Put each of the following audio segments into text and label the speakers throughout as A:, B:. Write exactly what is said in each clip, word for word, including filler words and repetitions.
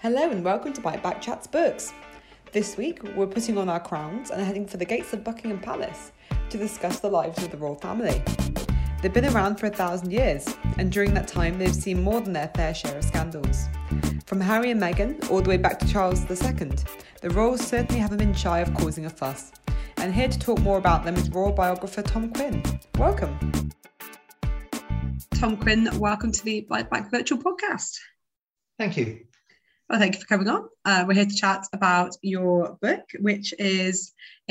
A: Hello and welcome to Bite Back Chats Books. This week we're putting on our crowns and heading for the gates of Buckingham Palace to discuss the lives of the royal family. They've been around for a thousand years, and during that time they've seen more than their fair share of scandals. From Harry and Meghan all the way back to Charles the Second, the royals certainly haven't been shy of causing a fuss. And here to talk more about them is royal biographer Tom Quinn. Welcome. Tom Quinn, welcome to the Bite Back Virtual Podcast.
B: Thank you.
A: Well, thank you for coming on. Uh, we're here to chat about your book, which is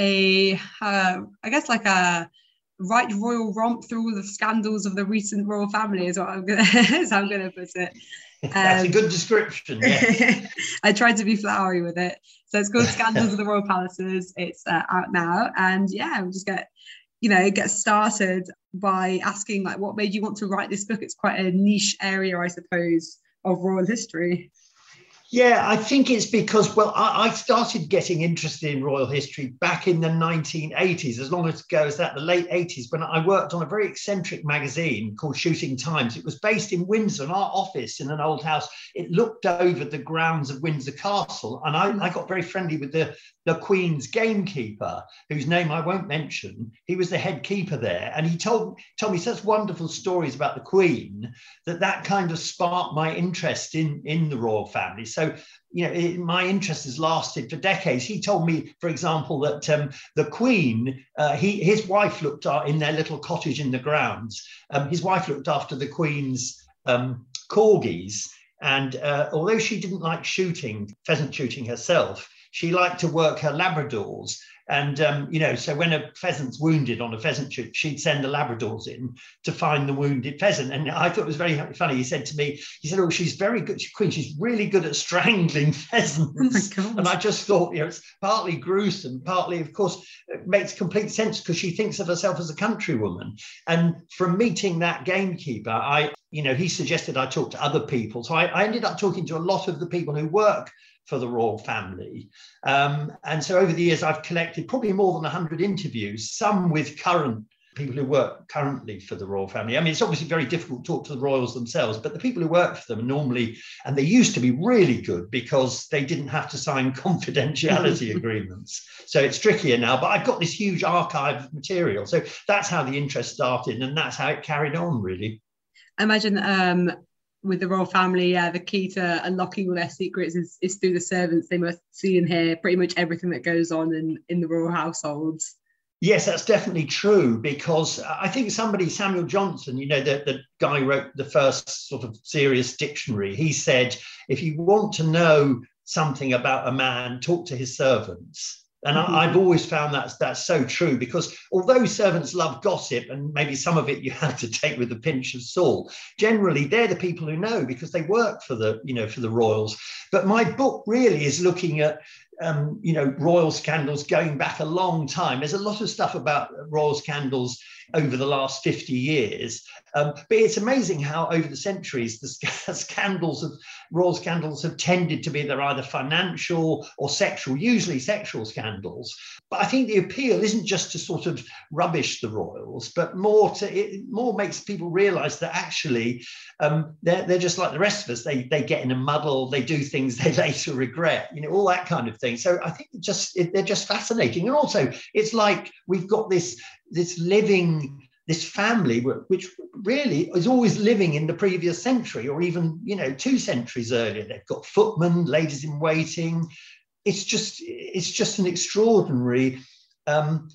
A: a, uh, I guess, like a right royal romp through all the scandals of the recent royal family, is what I'm gonna, is how I'm going to put it. Um,
B: That's a good description. Yeah.
A: I tried to be flowery with it. So it's called Scandals of the Royal Palaces. It's uh, out now, and yeah, we'll just get, you know, get started by asking, like, what made you want to write this book? It's quite a niche area, I suppose, of royal history.
B: Yeah, I think it's because, well, I, I started getting interested in royal history back in the nineteen eighties, as long ago as that, the late eighties, when I worked on a very eccentric magazine called Shooting Times. It was based in Windsor, in our office in an old house. It looked over the grounds of Windsor Castle, and I, I got very friendly with the, the Queen's gamekeeper, whose name I won't mention. He was the head keeper there, and he told, told me such wonderful stories about the Queen that that kind of sparked my interest in, in the royal family. So So, you know, it, my interest has lasted for decades. He told me, for example, that um, the Queen, uh, he, his wife looked at, in their little cottage in the grounds, um, his wife looked after the Queen's um, corgis. And uh, although she didn't like shooting, pheasant shooting herself, she liked to work her Labradors. And, um, you know, so when a pheasant's wounded on a pheasant shoot, she'd send the Labradors in to find the wounded pheasant. And I thought it was very funny. He said to me, he said, oh, she's very good. She, Queen, she's really good at strangling pheasants.
A: Oh my God.
B: And I just thought, you know, it's partly gruesome, partly, of course, it makes complete sense because she thinks of herself as a countrywoman. And from meeting that gamekeeper, I, you know, he suggested I talk to other people. So I, I ended up talking to a lot of the people who work for the royal family. Um, and so over the years, I've collected probably more than one hundred interviews, some with current people who work currently for the royal family. I mean, it's obviously very difficult to talk to the royals themselves, but the people who work for them are normally, and they used to be really good because they didn't have to sign confidentiality agreements. So it's trickier now, but I've got this huge archive of material. So that's how the interest started, and that's how it carried on, really.
A: I imagine um, with the royal family, yeah, the key to unlocking all their secrets is, is through the servants. They must see and hear pretty much everything that goes on in, in the royal households.
B: Yes, that's definitely true, because I think somebody, Samuel Johnson, you know, the, the guy who wrote the first sort of serious dictionary, he said, if you want to know something about a man, talk to his servants. And mm-hmm. I, I've always found that that's so true, because although servants love gossip, and maybe some of it you have to take with a pinch of salt, generally they're the people who know because they work for the, you know, for the royals. But my book really is looking at Um, you know, royal scandals going back a long time. There's a lot of stuff about royal scandals over the last fifty years. Um, but it's amazing how over the centuries, the sc- scandals of royal scandals have tended to be they're either financial or sexual, usually sexual scandals. But I think the appeal isn't just to sort of rubbish the royals, but more to it more makes people realize that actually um, they're, they're just like the rest of us. They, they get in a muddle, they do things they later regret, you know, all that kind of thing. So I think it just it, they're just fascinating. And also it's like we've got this, this living, this family which really is always living in the previous century, or even, you know, two centuries earlier. They've got footmen, ladies in waiting. It's just, it's just an extraordinary um,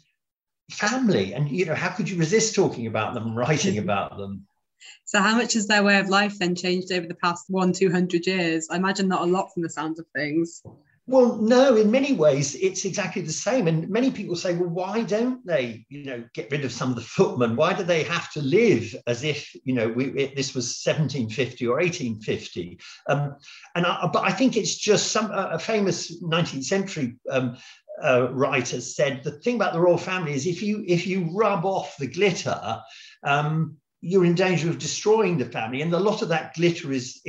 B: family. And, you know, how could you resist talking about them and writing about them?
A: So how much has their way of life then changed over the past one, two hundred years? I imagine not a lot from the sound of things.
B: Well, no, in many ways, it's exactly the same. And many people say, well, why don't they, you know, get rid of some of the footmen? Why do they have to live as if, you know, we, it, this was seventeen fifty or eighteen fifty? Um, and I, but I think it's just some a famous nineteenth century um, uh, writer said the thing about the royal family is if you if you rub off the glitter, um, you're in danger of destroying the family. And a lot of that glitter is is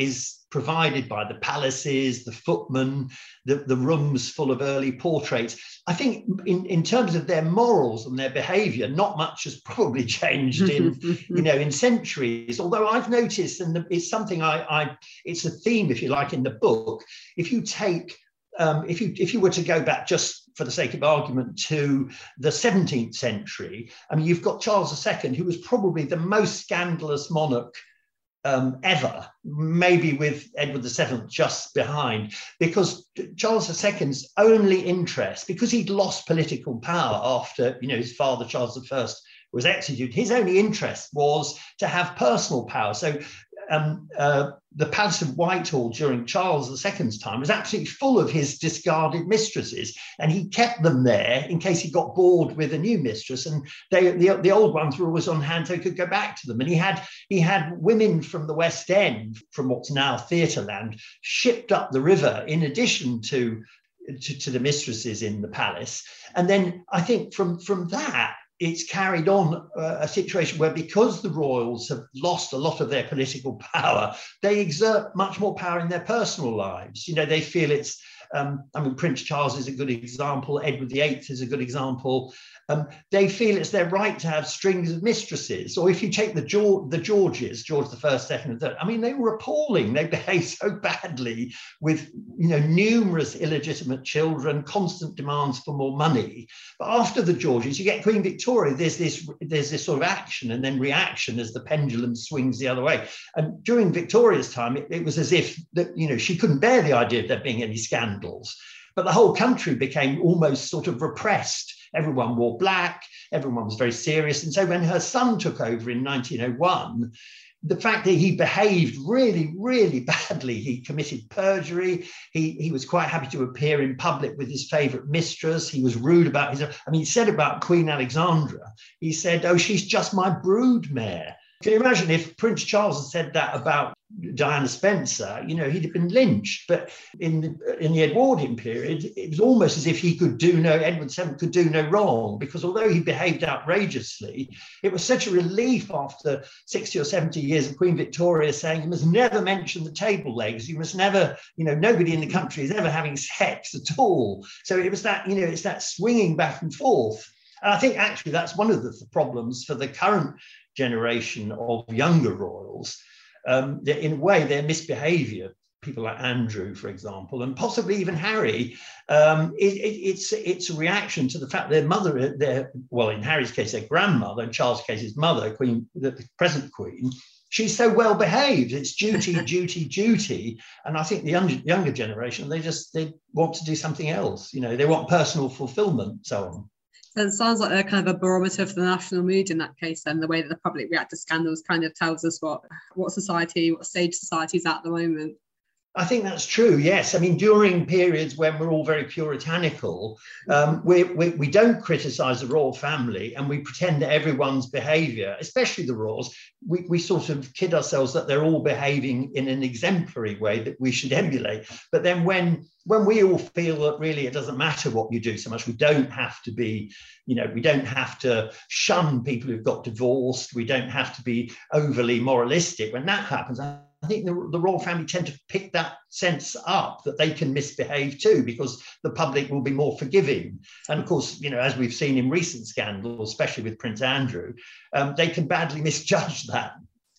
B: provided by the palaces, the footmen, the, the rooms full of early portraits. I think in, in terms of their morals and their behavior, not much has probably changed in, you know, in centuries. Although I've noticed, and it's something I, I, it's a theme, if you like, in the book, if you take Um, if you if you were to go back, just for the sake of argument, to the seventeenth century, I mean, you've got Charles the Second, who was probably the most scandalous monarch um, ever, maybe with Edward the Seventh just behind, because Charles the Second's only interest, because he'd lost political power after, you know, his father Charles the First was executed, his only interest was to have personal power. So Um, uh, the Palace of Whitehall during Charles the Second's time was absolutely full of his discarded mistresses, and he kept them there in case he got bored with a new mistress. And they, the, the old ones were always on hand, so he could go back to them. And he had he had women from the West End, from what's now Theatreland, shipped up the river in addition to, to, to the mistresses in the palace. And then I think from from that, it's carried on uh, a situation where, because the royals have lost a lot of their political power, they exert much more power in their personal lives. You know, they feel it's, um, I mean, Prince Charles is a good example, Edward the Eighth is a good example. Um, they feel it's their right to have strings of mistresses. Or if you take the, George, the Georges, George the First, Second, and Third, I mean, they were appalling. They behaved so badly with, you know, numerous illegitimate children, constant demands for more money. But after the Georges, you get Queen Victoria. There's this, there's this sort of action and then reaction as the pendulum swings the other way. And during Victoria's time, it, it was as if that, you know, she couldn't bear the idea of there being any scandals. But the whole country became almost sort of repressed. Everyone wore black, everyone was very serious. And so when her son took over in nineteen oh one, the fact that he behaved really, really badly, he committed perjury, he, he was quite happy to appear in public with his favourite mistress, he was rude about his, I mean, he said about Queen Alexandra, he said, oh, she's just my brood mare. Can you imagine if Prince Charles had said that about Diana Spencer? You know, he'd have been lynched. But in the, in the Edwardian period, it was almost as if he could do no, Edward the Seventh could do no wrong, because although he behaved outrageously, it was such a relief after sixty or seventy years of Queen Victoria saying, you must never mention the table legs, you must never, you know, nobody in the country is ever having sex at all. So it was that, you know, it's that swinging back and forth. And I think actually that's one of the problems for the current generation of younger royals. Um, in a way, their misbehavior, people like Andrew, for example, and possibly even Harry, um, it, it, it's, it's a reaction to the fact their mother, their, well, in Harry's case, their grandmother, in Charles' case, his mother, Queen, the present Queen, she's so well behaved. It's duty, duty, duty. And I think the young, younger generation, they just, they want to do something else. You know, they want personal fulfillment, so on.
C: So it sounds like a kind of a barometer for the national mood in that case, then the way that the public react to scandals kind of tells us what, what society, what stage society is at the moment.
B: I think that's true, yes. I mean, during periods when we're all very puritanical, um, we, we, we don't criticise the royal family and we pretend that everyone's behaviour, especially the royals, we, we sort of kid ourselves that they're all behaving in an exemplary way that we should emulate. But then when when we all feel that really it doesn't matter what you do so much, we don't have to be, you know, we don't have to shun people who've got divorced, we don't have to be overly moralistic. When that happens, I think the, the royal family tend to pick that sense up that they can misbehave too, because the public will be more forgiving. And of course, you know, as we've seen in recent scandals, especially with Prince Andrew, um, they can badly misjudge that.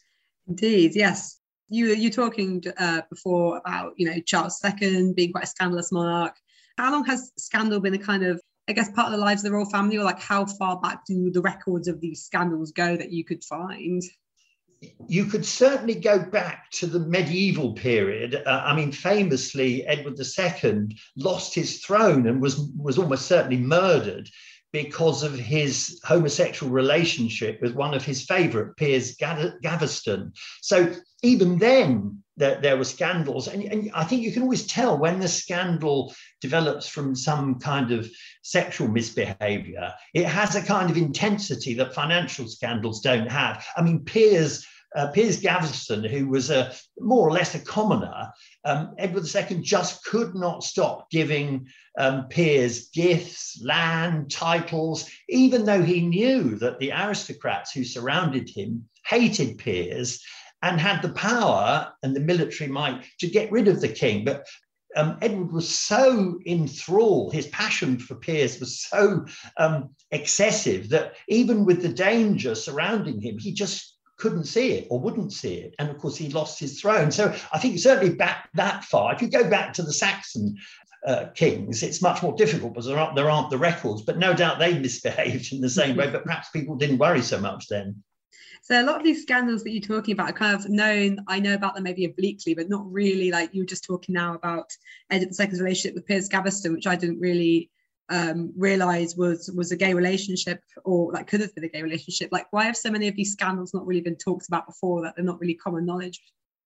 C: Indeed, yes. You you talking uh, before about, you know, Charles the Second being quite a scandalous monarch. How long has scandal been a kind of, I guess, part of the lives of the royal family, or like how far back do the records of these scandals go that you could find?
B: You could certainly go back to the medieval period. Uh, I mean, famously, Edward the Second lost his throne and was, was almost certainly murdered because of his homosexual relationship with one of his favourite, Piers Gaveston. So even then, there, there were scandals. And, and I think you can always tell when the scandal develops from some kind of sexual misbehaviour, it has a kind of intensity that financial scandals don't have. I mean, Piers Uh, Piers Gaveston, who was a more or less a commoner, um, Edward the Second just could not stop giving um, Piers gifts, land, titles, even though he knew that the aristocrats who surrounded him hated Piers and had the power and the military might to get rid of the king. But um, Edward was so enthralled, his passion for Piers was so um, excessive that even with the danger surrounding him, he just couldn't see it or wouldn't see it. And of course, he lost his throne. So I think certainly back that far, if you go back to the Saxon uh, kings, it's much more difficult because there aren't, there aren't the records, but no doubt they misbehaved in the same way, but perhaps people didn't worry so much then.
C: So a lot of these scandals that you're talking about are kind of known, I know about them maybe obliquely, but not really. Like you were just talking now about Edward the Second's relationship with Piers Gaveston, which I didn't really um, realise was, was a gay relationship, or like could have been a gay relationship. Like why have so many of these scandals not really been talked about before, that they're not really common knowledge?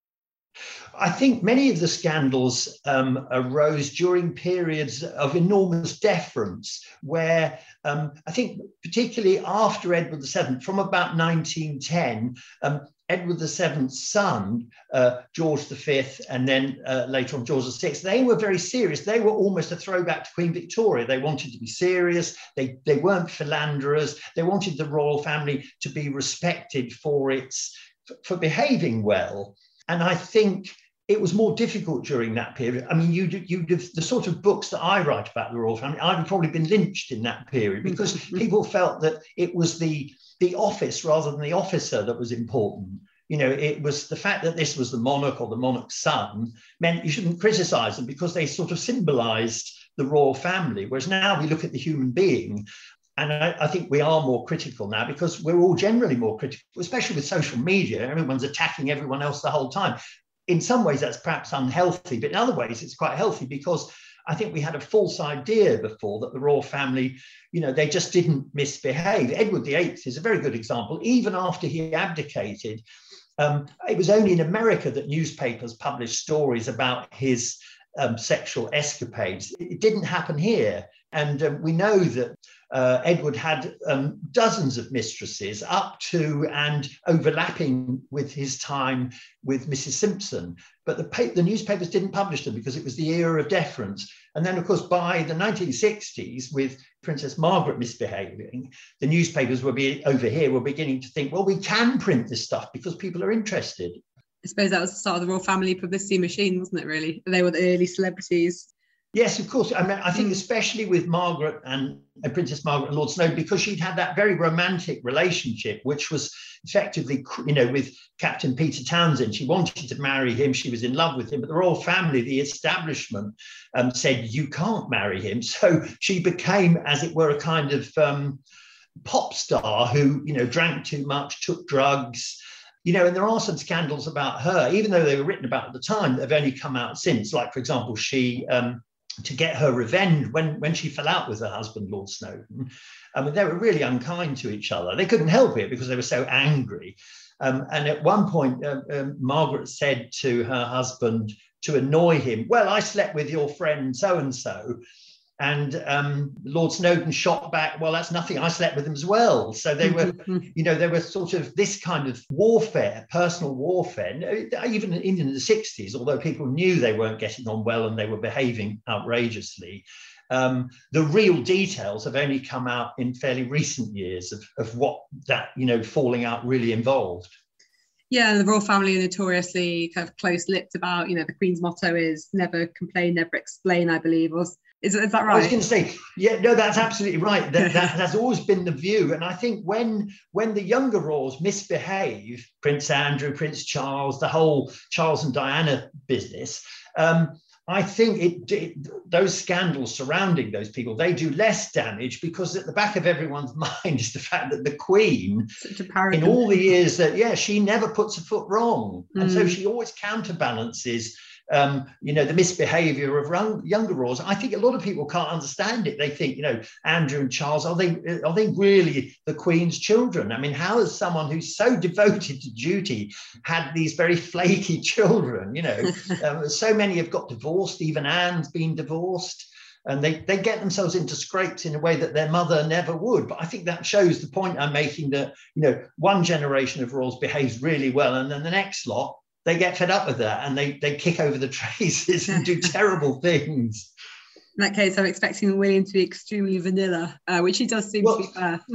B: I think many of the scandals um, arose during periods of enormous deference, where um, I think particularly after Edward the Seventh, from about nineteen ten, um, Edward the Seventh's son, uh, George the Fifth, and then uh, later on George the Sixth, they were very serious. They were almost a throwback to Queen Victoria. They wanted to be serious. They, they weren't philanderers. They wanted the royal family to be respected for its for behaving well. And I think it was more difficult during that period. I mean, you you the sort of books that I write about the royal family, I've probably been lynched in that period because people felt that it was the the office rather than the officer that was important. You know, it was the fact that this was the monarch or the monarch's son meant you shouldn't criticize them because they sort of symbolized the royal family. Whereas now we look at the human being. And I, I think we are more critical now because we're all generally more critical, especially with social media. Everyone's attacking everyone else the whole time. In some ways, that's perhaps unhealthy, but in other ways, it's quite healthy because I think we had a false idea before that the royal family, you know, they just didn't misbehave. Edward the Eighth is a very good example. Even after he abdicated, um, it was only in America that newspapers published stories about his um, sexual escapades. It didn't happen here. And um, we know that uh, Edward had um, dozens of mistresses up to and overlapping with his time with Missus Simpson. But the, pa- the newspapers didn't publish them because it was the era of deference. And then, of course, by the nineteen sixties, with Princess Margaret misbehaving, the newspapers were be- over here were beginning to think, well, we can print this stuff because people are interested.
C: I suppose that was the start of the royal family publicity machine, wasn't it, really? They were the early celebrities.
B: Yes, of course. I mean, I think especially with Margaret and, and Princess Margaret and Lord Snowdon, because she'd had that very romantic relationship, which was effectively, you know, with Captain Peter Townsend. She wanted to marry him. She was in love with him. But the royal family, the establishment, um, said, you can't marry him. So she became, as it were, a kind of um, pop star who, you know, drank too much, took drugs. You know, and there are some scandals about her, even though they were written about at the time, that have only come out since. Like, for example, she... Um, to get her revenge when, when she fell out with her husband, Lord Snowdon. I mean, they were really unkind to each other. They couldn't help it because they were so angry. Um, and at one point, uh, um, Margaret said to her husband to annoy him, well, I slept with your friend so-and-so. And um, Lord Snowdon shot back, well, that's nothing. I slept with him as well. So they were, you know, they were sort of this kind of warfare, personal warfare, even in the sixties, although people knew they weren't getting on well and they were behaving outrageously. Um, the real details have only come out in fairly recent years of, of what that, you know, falling out really involved.
C: Yeah, and the royal family are notoriously kind of close-lipped about, you know, the Queen's motto is never complain, never explain, I believe. Was Is, is that right?
B: I was going to say, yeah, no, that's absolutely right. That, that has always been the view. And I think when, when the younger royals misbehave, Prince Andrew, Prince Charles, the whole Charles and Diana business, um, I think it, it those scandals surrounding those people, they do less damage because at the back of everyone's mind is the fact that the Queen, in all the years that, yeah, she never puts a foot wrong. Mm. And so she always counterbalances Um, you know, the misbehavior of young, younger royals. I think a lot of people can't understand it. They think, you know, Andrew and Charles, are they are they really the Queen's children? I mean, how has someone who's so devoted to duty had these very flaky children? You know, um, so many have got divorced. Even Anne's been divorced. And they, they get themselves into scrapes in a way that their mother never would. But I think that shows the point I'm making that, you know, one generation of royals behaves really well and then the next lot, they get fed up with that and they, they kick over the traces and do terrible things.
C: In that case, I'm expecting William to be extremely vanilla, uh, which he does seem
B: well,
C: to be fair.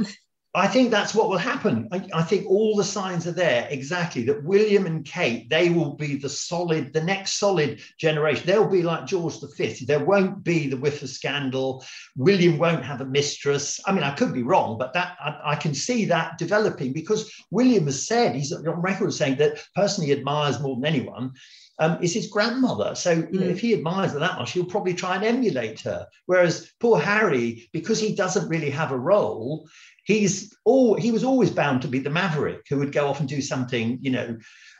B: I think that's what will happen. I, I think all the signs are there exactly that William and Kate, they will be the solid, the next solid generation. They'll be like George the Fifth. There won't be the whiff of scandal. William won't have a mistress. I mean, I could be wrong, but that I, I can see that developing because William has said, he's on record saying that the person he admires more than anyone Um, is his grandmother. So you know,
C: Mm.
B: if he admires her that much, he'll probably try and emulate her. Whereas poor Harry, because he doesn't really have a role, he's all he was always bound to be the maverick who would go off and do something, you know,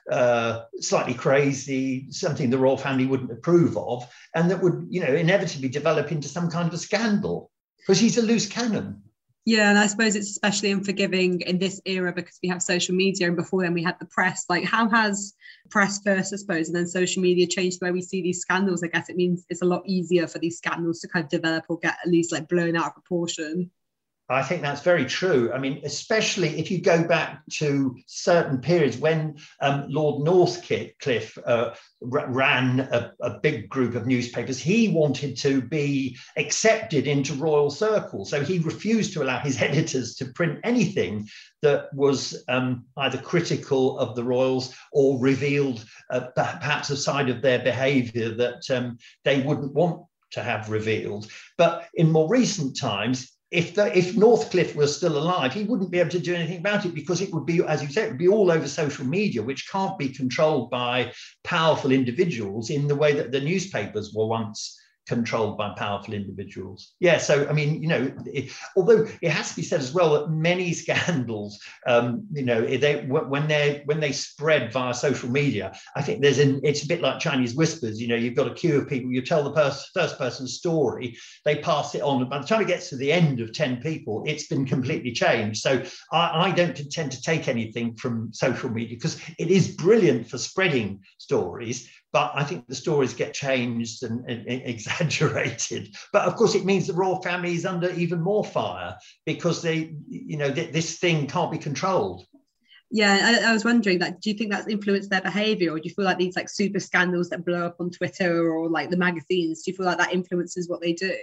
B: uh, slightly crazy, something the royal family wouldn't approve of, and that would, you know, inevitably develop into some kind of a scandal because he's a loose cannon.
C: Yeah, and I suppose it's especially unforgiving in this era because we have social media, and before then we had the press. Like, how has press first, I suppose, and then social media changed the way we see these scandals? I guess it means it's a lot easier for these scandals to kind of develop or get at least like blown out of proportion.
B: I think that's very true. I mean, especially if you go back to certain periods when um, Lord Northcliffe uh, ran a, a big group of newspapers, he wanted to be accepted into royal circles. So he refused to allow his editors to print anything that was um, either critical of the royals or revealed uh, perhaps a side of their behaviour that um, they wouldn't want to have revealed. But in more recent times, If, the, if Northcliffe was still alive, he wouldn't be able to do anything about it because it would be, as you said, it would be all over social media, which can't be controlled by powerful individuals in the way that the newspapers were once controlled by powerful individuals. Yeah, so, I mean, you know, it, although it has to be said as well that many scandals, um, you know, they, when, they, when they spread via social media, I think there's an, it's a bit like Chinese whispers, you know, you've got a queue of people, you tell the pers- first person's story, they pass it on, and by the time it gets to the end of ten people, it's been completely changed. So I, I don't tend to take anything from social media because it is brilliant for spreading stories, but I think the stories get changed and, and, and exaggerated. But of course, it means the royal family is under even more fire because they, you know, th- this thing can't be controlled.
C: Yeah, I, I was wondering, like, do you think that's influenced their behaviour, or do you feel like these like super scandals that blow up on Twitter or like the magazines, do you feel like that influences what they do?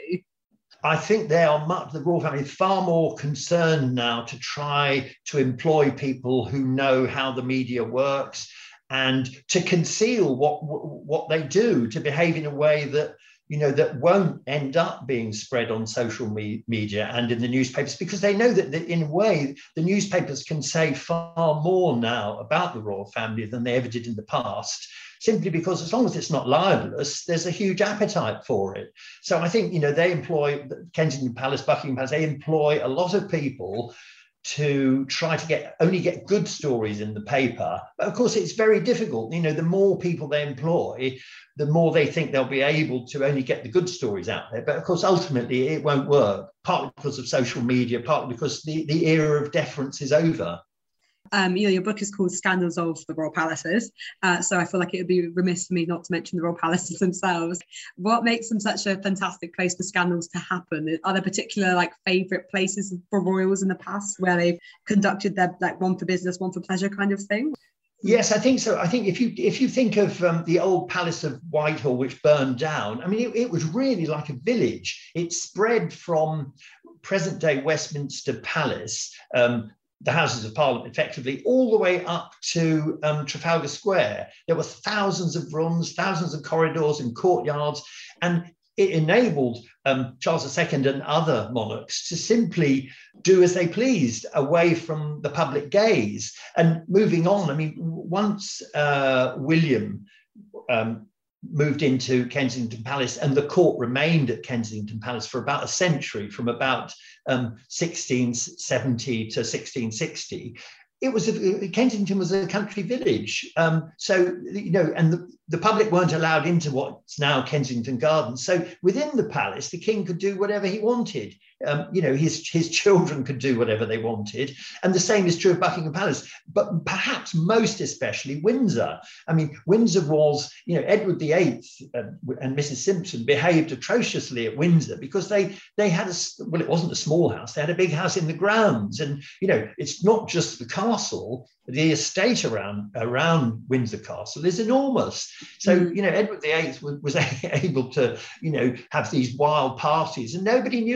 B: I think they are much, the royal family is far more concerned now to try to employ people who know how the media works and to conceal what what they do, to behave in a way that, you know, that won't end up being spread on social me- media and in the newspapers, because they know that, that in a way the newspapers can say far more now about the royal family than they ever did in the past, simply because as long as it's not libelous, there's a huge appetite for it. So I think, you know, they employ Kensington Palace, Buckingham Palace, they employ a lot of people to try to get only get good stories in the paper. But of course, it's very difficult. You know, the more people they employ, the more they think they'll be able to only get the good stories out there. But of course, ultimately, it won't work, partly because of social media, partly because the, the era of deference is over.
C: Um, you know, your book is called Scandals of the Royal Palaces. Uh, so I feel like it would be remiss for me not to mention the Royal Palaces themselves. What makes them such a fantastic place for scandals to happen? Are there particular like favourite places for royals in the past where they've conducted their like one for business, one for pleasure kind of thing?
B: Yes, I think so. I think if you if you think of um, the old Palace of Whitehall, which burned down, I mean, it, it was really like a village. It spread from present-day Westminster Palace, um, the Houses of Parliament, effectively, all the way up to um, Trafalgar Square. There were thousands of rooms, thousands of corridors and courtyards, and it enabled um, Charles the Second and other monarchs to simply do as they pleased away from the public gaze. And moving on, I mean, once uh, William um, moved into Kensington Palace, and the court remained at Kensington Palace for about a century, from about um, sixteen seventy to sixteen sixty. It was a, Kensington was a country village. Um, so, you know, and the, the public weren't allowed into what's now Kensington Gardens. So within the palace, the king could do whatever he wanted. Um, you know, his, his children could do whatever they wanted. And the same is true of Buckingham Palace, but perhaps most especially Windsor. I mean, Windsor was, you know, Edward the Eighth uh, and Missus Simpson behaved atrociously at Windsor because they, they had a, well, it wasn't a small house, they had a big house in the grounds. And, you know, it's not just the castle, the estate around around Windsor Castle is enormous. So, mm. you know, Edward the Eighth was, was able to, you know, have these wild parties and nobody knew about it.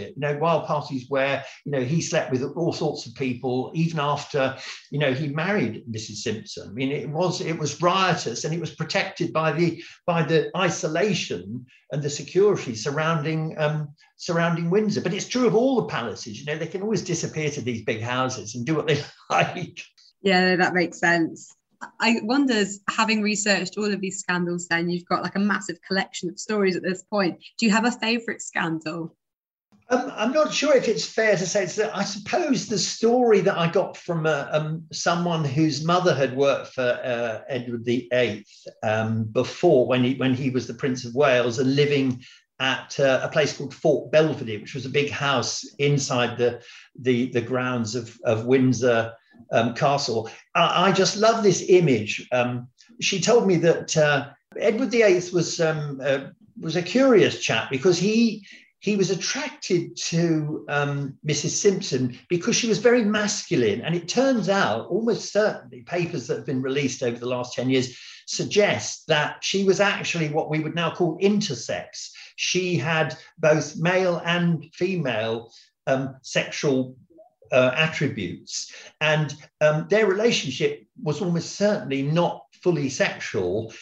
B: it. You know, wild parties where, you know, he slept with all sorts of people, even after, you know, he married Missus Simpson. I mean, it was it was riotous, and it was protected by the by the isolation and the security surrounding um, surrounding Windsor. But it's true of all the palaces. You know, they can always disappear to these big houses and do what they like.
C: Yeah, that makes sense. I wonder, having researched all of these scandals, then you've got like a massive collection of stories at this point. Do you have a favourite scandal?
B: Um, I'm not sure if it's fair to say. So I suppose the story that I got from uh, um, someone whose mother had worked for uh, Edward the Eighth um, before, when he when he was the Prince of Wales, and living at uh, a place called Fort Belvedere, which was a big house inside the the, the grounds of, of Windsor um, Castle. I, I just love this image. Um, she told me that uh, Edward the Eighth was um, uh, was a curious chap, because he. He was attracted to um, Missus Simpson because she was very masculine. And it turns out, almost certainly, papers that have been released over the last ten years suggest that she was actually what we would now call intersex. She had both male and female um, sexual uh, attributes. And um, their relationship was almost certainly not fully sexual.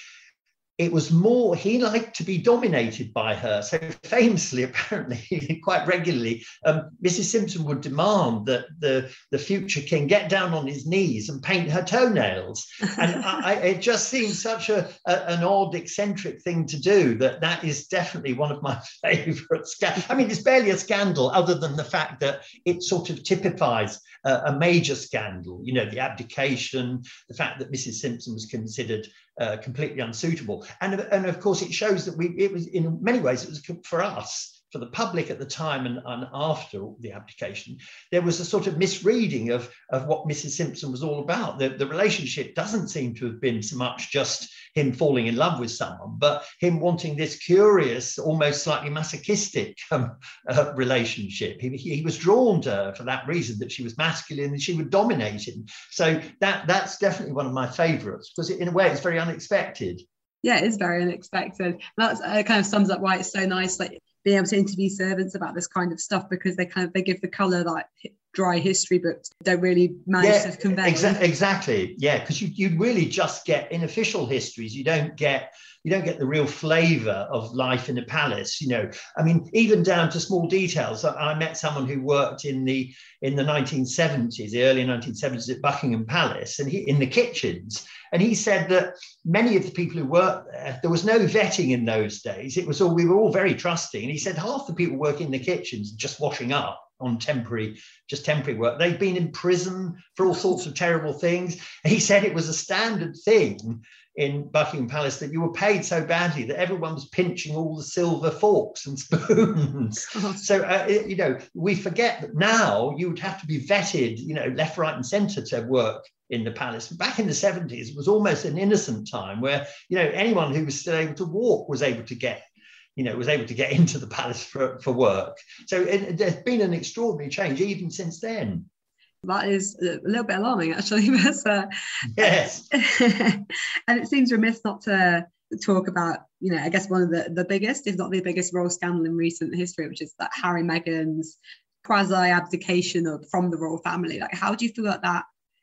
B: It was more, he liked to be dominated by her. So famously, apparently, quite regularly, um, Missus Simpson would demand that the, the future king get down on his knees and paint her toenails. And I, it just seems such a, a, an odd, eccentric thing to do, that that is definitely one of my favourite scandals. I mean, it's barely a scandal, other than the fact that it sort of typifies uh, a major scandal, you know, the abdication, the fact that Missus Simpson was considered Uh, completely unsuitable. And, and of course, it shows that we, it was, in many ways, it was for us, for the public at the time and, and after the abdication, there was a sort of misreading of, of what Missus Simpson was all about. The, the relationship doesn't seem to have been so much just him falling in love with someone, but him wanting this curious, almost slightly masochistic um, uh, relationship. He, he was drawn to her for that reason, that she was masculine and she would dominate him. So that that's definitely one of my favourites, because in a way it's very unexpected.
C: Yeah, it is very unexpected. That uh, kind of sums up why it's so nice, like being able to interview servants about this kind of stuff, because they kind of they give the colour like dry history books don't really manage
B: yeah,
C: to convey.
B: Exa- exactly, yeah, because you you really just get in official histories. You don't get you don't get the real flavour of life in a palace. You know, I mean, even down to small details. I, I met someone who worked in the in the nineteen seventies, the early nineteen seventies at Buckingham Palace, and he in the kitchens. And he said that many of the people who worked there, there was no vetting in those days. It was all, we were all very trusting. And he said half the people working in the kitchens just washing up on temporary, just temporary work. They'd been in prison for all sorts of terrible things. And he said it was a standard thing in Buckingham Palace that you were paid so badly that everyone was pinching all the silver forks and spoons. Oh. So, uh, it, you know, we forget that now you would have to be vetted, you know, left, right and centre to work in the palace. Back in the seventies, it was almost an innocent time where, you know, anyone who was still able to walk was able to get, you know, was able to get into the palace for, for work. So it, there's been an extraordinary change even since then.
C: That is a little bit alarming, actually. But, uh,
B: yes.
C: And it seems remiss not to talk about, you know, I guess one of the, the biggest, if not the biggest royal scandal in recent history, which is that Harry and Meghan's quasi-abdication of, from the royal family. Like, how do you feel like that,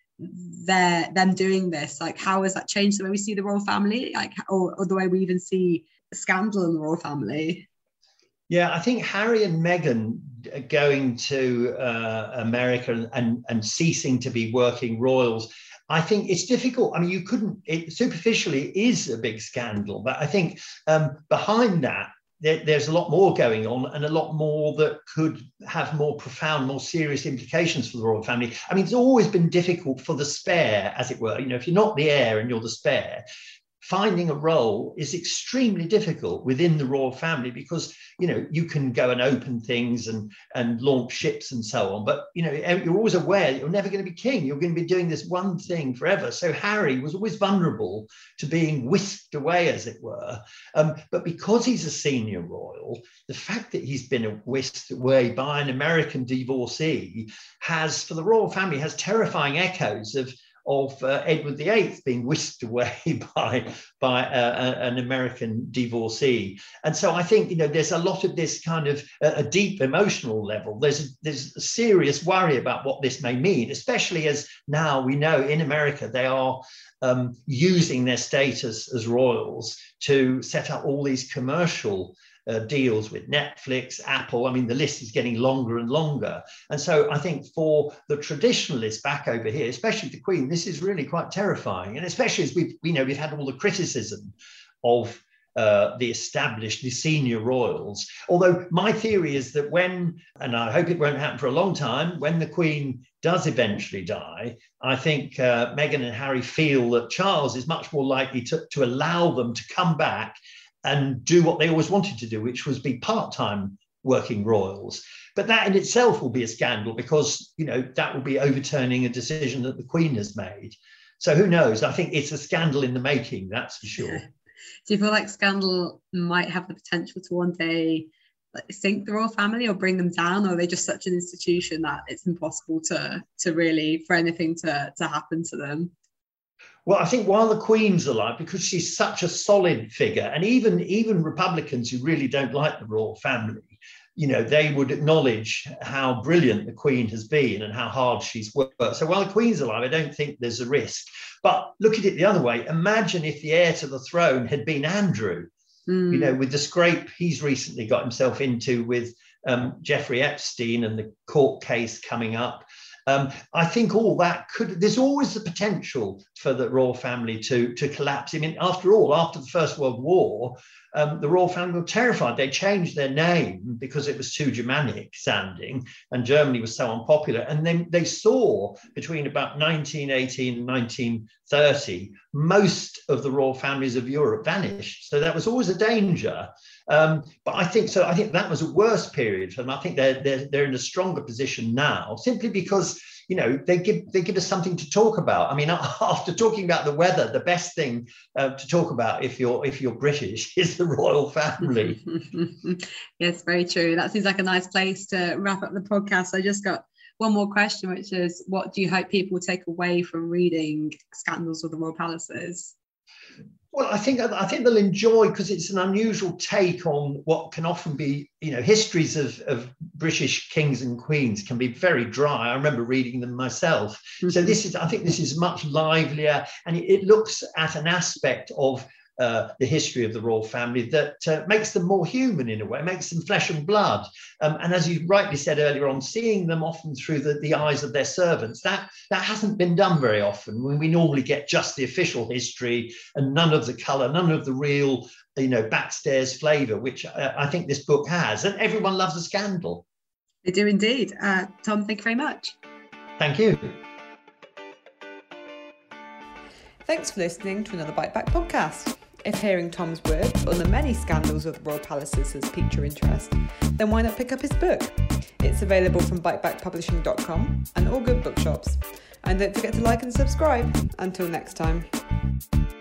C: they're them doing this? Like, how has that changed the way we see the royal family? Like, or, or the way we even see scandal in the royal family?
B: Yeah, I think Harry and Meghan going to uh, America and, and, and ceasing to be working royals, I think it's difficult. I mean, you couldn't, it superficially is a big scandal, but I think um, behind that, there, there's a lot more going on, and a lot more that could have more profound, more serious implications for the royal family. I mean, it's always been difficult for the spare, as it were. You know, if you're not the heir and you're the spare, finding a role is extremely difficult within the royal family, because, you know, you can go and open things and, and launch ships and so on. But, you know, you're always aware that you're never going to be king. You're going to be doing this one thing forever. So Harry was always vulnerable to being whisked away, as it were. Um, but because he's a senior royal, the fact that he's been whisked away by an American divorcee has, for the royal family, has terrifying echoes of of uh, Edward the Eighth being whisked away by, by uh, an American divorcee. And so I think, you know, there's a lot of this kind of uh, a deep emotional level. There's, there's a serious worry about what this may mean, especially as now we know in America they are um, using their status as royals to set up all these commercial Uh, deals with Netflix, Apple. I mean, the list is getting longer and longer. And so I think for the traditionalists back over here, especially the Queen, this is really quite terrifying. And especially as we've, you know, we've had all the criticism of uh, the established, the senior royals. Although my theory is that when, and I hope it won't happen for a long time, when the Queen does eventually die, I think uh, Meghan and Harry feel that Charles is much more likely to, to allow them to come back and do what they always wanted to do, which was be part-time working royals. But that in itself will be a scandal because, you know, that will be overturning a decision that the Queen has made. So who knows? I think it's a scandal in the making, that's for sure.
C: Do you feel like scandal might have the potential to one day like, sink the royal family or bring them down? Or are they just such an institution that it's impossible to, to really, for anything to, to happen to them?
B: Well, I think while the Queen's alive, because she's such a solid figure, and even, even Republicans who really don't like the royal family, you know, they would acknowledge how brilliant the Queen has been and how hard she's worked. So while the Queen's alive, I don't think there's a risk. But look at it the other way. Imagine if the heir to the throne had been Andrew, mm. you know, with the scrape he's recently got himself into with um, Jeffrey Epstein and the court case coming up. Um, I think all that could, there's always the potential for the royal family to, to collapse. I mean, after all, after the First World War, um, the royal family were terrified. They changed their name because it was too Germanic sounding and Germany was so unpopular. And then they saw between about nineteen eighteen and nineteen thirty, most of the royal families of Europe vanished. So that was always a danger. Um, but I think so. I think that was a worse period for them. I think they're, they're, they're in a stronger position now, simply because, you know, they give they give us something to talk about. I mean, after talking about the weather, the best thing uh, to talk about if you're if you're British is the royal family.
C: Yes, very true. That seems like a nice place to wrap up the podcast. I just got one more question, which is, what do you hope people take away from reading Scandals of the Royal Palaces?
B: Well, I think I think they'll enjoy, because it's an unusual take on what can often be, you know, histories of, of British kings and queens can be very dry. I remember reading them myself. Mm-hmm. So this is, I think this is much livelier, and it, it looks at an aspect of uh, the history of the royal family that uh, makes them more human in a way, makes them flesh and blood. Um, and as you rightly said earlier on, seeing them often through the, the eyes of their servants, that, that hasn't been done very often, when we normally get just the official history and none of the colour, none of the real, you know, backstairs flavour, which uh, I think this book has. And everyone loves a scandal.
C: They do indeed. Uh, Tom, thank you very much.
B: Thank you.
A: Thanks for listening to another Bite Back podcast. If hearing Tom's words on the many scandals of the royal palaces has piqued your interest, then why not pick up his book? It's available from bite back publishing dot com and all good bookshops. And don't forget to like and subscribe. Until next time.